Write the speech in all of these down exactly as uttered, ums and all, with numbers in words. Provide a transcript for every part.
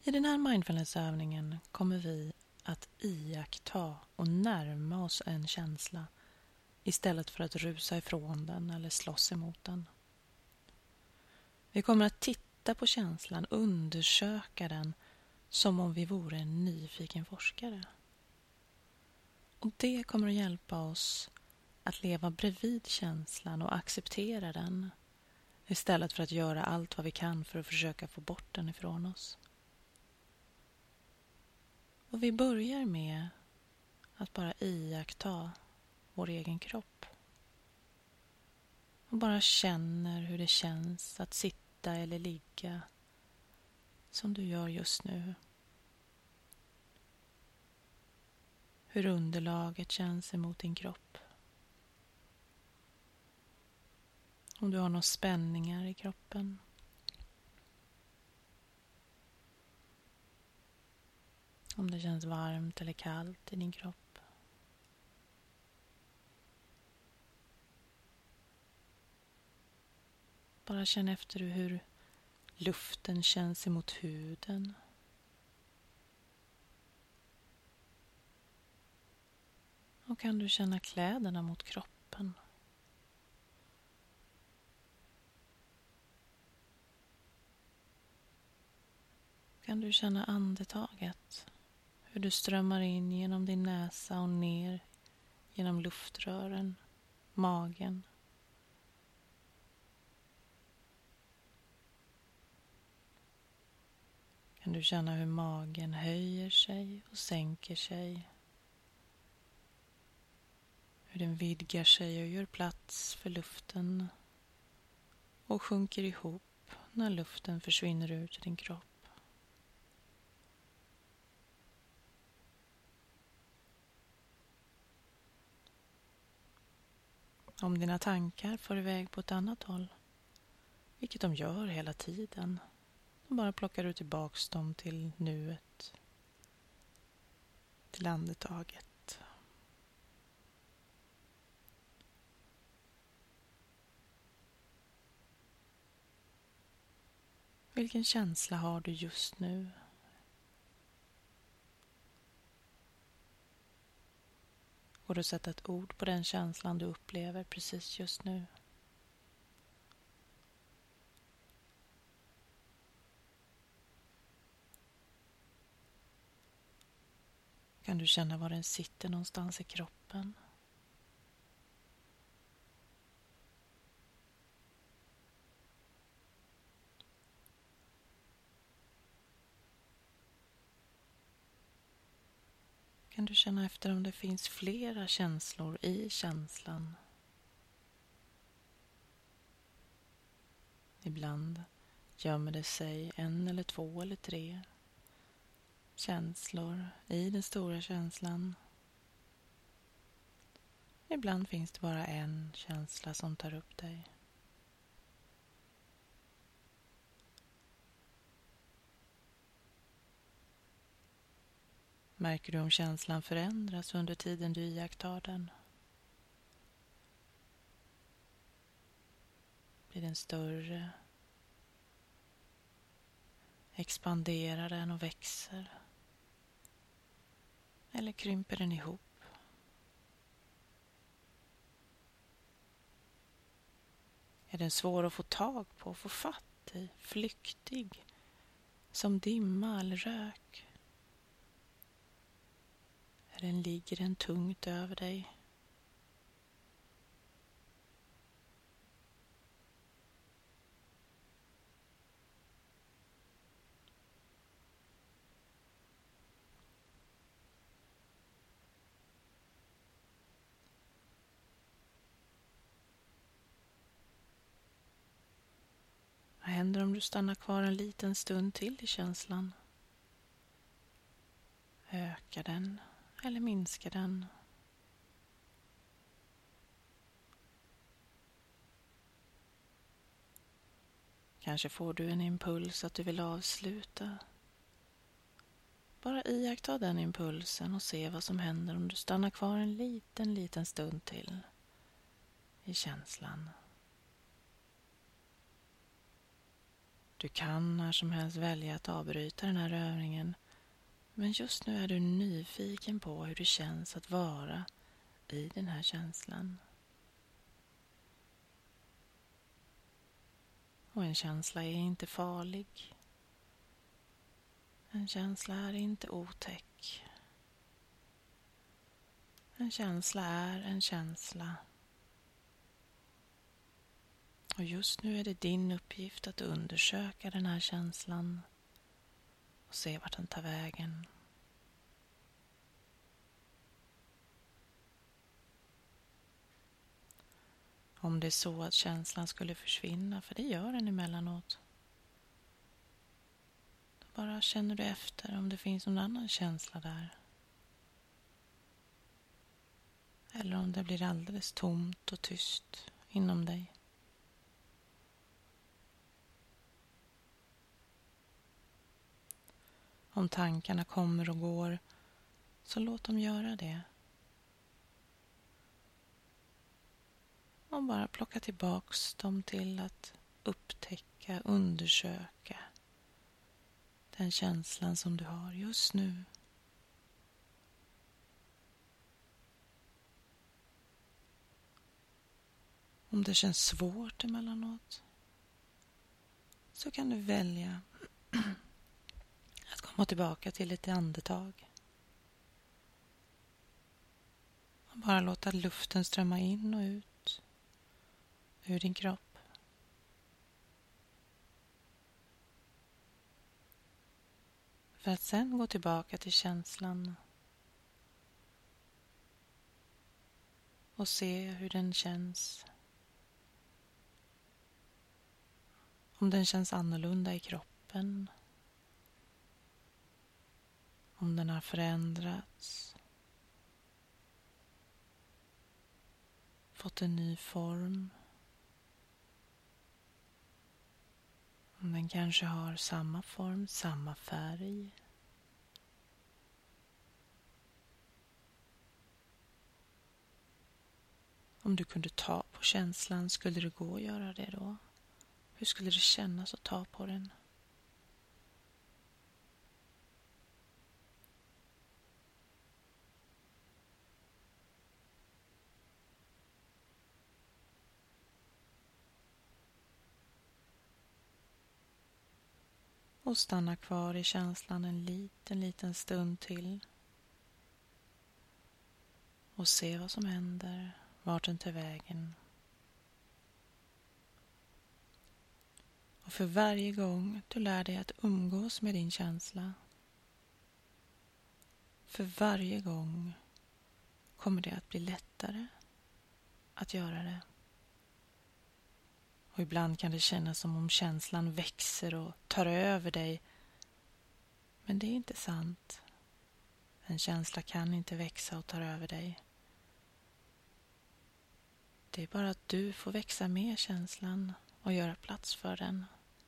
I den här mindfulnessövningen kommer vi att iaktta och närma oss en känsla istället för att rusa ifrån den eller slåss emot den. Vi kommer att titta på känslan, undersöka den som om vi vore en nyfiken forskare. Och det kommer att hjälpa oss att leva bredvid känslan och acceptera den istället för att göra allt vad vi kan för att försöka få bort den ifrån oss. Och vi börjar med att bara iaktta vår egen kropp. Och bara känner hur det känns att sitta eller ligga som du gör just nu. Hur underlaget känns emot din kropp. Om du har några spänningar i kroppen. Om det känns varmt eller kallt i din kropp. Bara känn efter hur luften känns emot huden. Och kan du känna kläderna mot kroppen? Kan du känna andetaget? Hur du strömmar in genom din näsa och ner genom luftrören, magen. Kan du känna hur magen höjer sig och sänker sig? Hur den vidgar sig och gör plats för luften och sjunker ihop när luften försvinner ut ur din kropp. Om dina tankar får iväg på ett annat håll, vilket de gör hela tiden, då bara plockar du tillbaks dem till nuet, till andetaget. Vilken känsla har du just nu? Går du att sätta ett ord på den känslan du upplever precis just nu? Kan du känna var den sitter någonstans i kroppen? Kan du känna efter om det finns flera känslor i känslan? Ibland gömmer det sig en eller två eller tre känslor i den stora känslan. Ibland finns det bara en känsla som tar upp dig. Märker du om känslan förändras under tiden du iakttar den? Blir den större? Expanderar den och växer? Eller krymper den ihop? Är den svår att få tag på, få fatt i, flyktig, som dimma eller rök? Eller ligger den tungt över dig? Vad händer om du stannar kvar en liten stund till i känslan? Ökar den eller minskar den? Kanske får du en impuls att du vill avsluta. Bara iaktta den impulsen och se vad som händer om du stannar kvar en liten, liten stund till i känslan. Du kan när som helst välja att avbryta den här övningen, men just nu är du nyfiken på hur det känns att vara i den här känslan. Och en känsla är inte farlig. En känsla är inte otäck. En känsla är en känsla. Och just nu är det din uppgift att undersöka den här känslan och se vart den tar vägen. Om det är så att känslan skulle försvinna, för det gör den emellanåt, då bara känner du efter om det finns någon annan känsla där. Eller om det blir alldeles tomt och tyst inom dig. Om tankarna kommer och går, så låt dem göra det. Och bara plocka tillbaks dem till att upptäcka, undersöka den känslan som du har just nu. Om det känns svårt emellanåt, så kan du välja att komma tillbaka till ett andetag. Och bara låta luften strömma in och ut ur din kropp. För att sen gå tillbaka till känslan och se hur den känns. Om den känns annorlunda i kroppen. Om den har förändrats. Fått en ny form. Om den kanske har samma form, samma färg. Om du kunde ta på känslan, skulle det gå att göra det då? Hur skulle det kännas att ta på den? Och stanna kvar i känslan en liten, liten stund till. Och se vad som händer, vart den tar vägen. Och för varje gång du lär dig att umgås med din känsla, för varje gång kommer det att bli lättare att göra det. Och ibland kan det kännas som om känslan växer och tar över dig. Men det är inte sant. En känsla kan inte växa och ta över dig. Det är bara att du får växa med känslan och göra plats för den.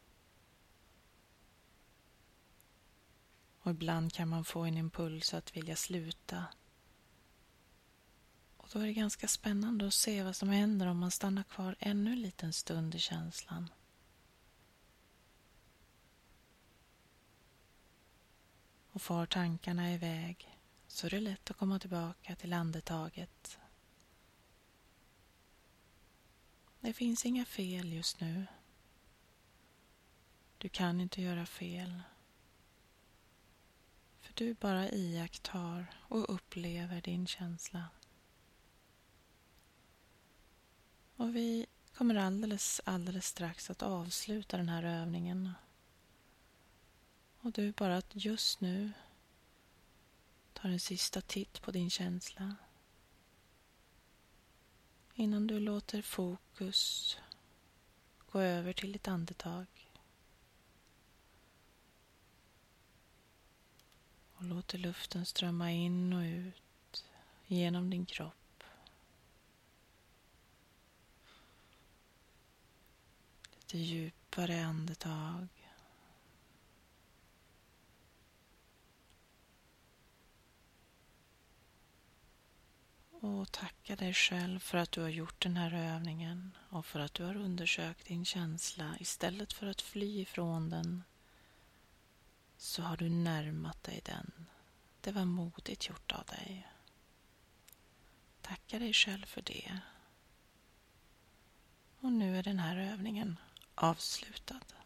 Och ibland kan man få en impuls att vilja sluta. Och då är det ganska spännande att se vad som händer om man stannar kvar ännu en liten stund i känslan. Och far tankarna iväg, så är det lätt att komma tillbaka till andetaget. Det finns inga fel just nu. Du kan inte göra fel. För du bara iakttar och upplever din känsla. Och vi kommer alldeles, alldeles strax att avsluta den här övningen. Och du bara att just nu tar en sista titt på din känsla. Innan du låter fokus gå över till ditt andetag. Och låter luften strömma in och ut genom din kropp. Lite djupare andetag. Och tacka dig själv för att du har gjort den här övningen och för att du har undersökt din känsla. Istället för att fly ifrån den så har du närmat dig den. Det var modigt gjort av dig. Tacka dig själv för det. Och nu är den här övningen avslutad.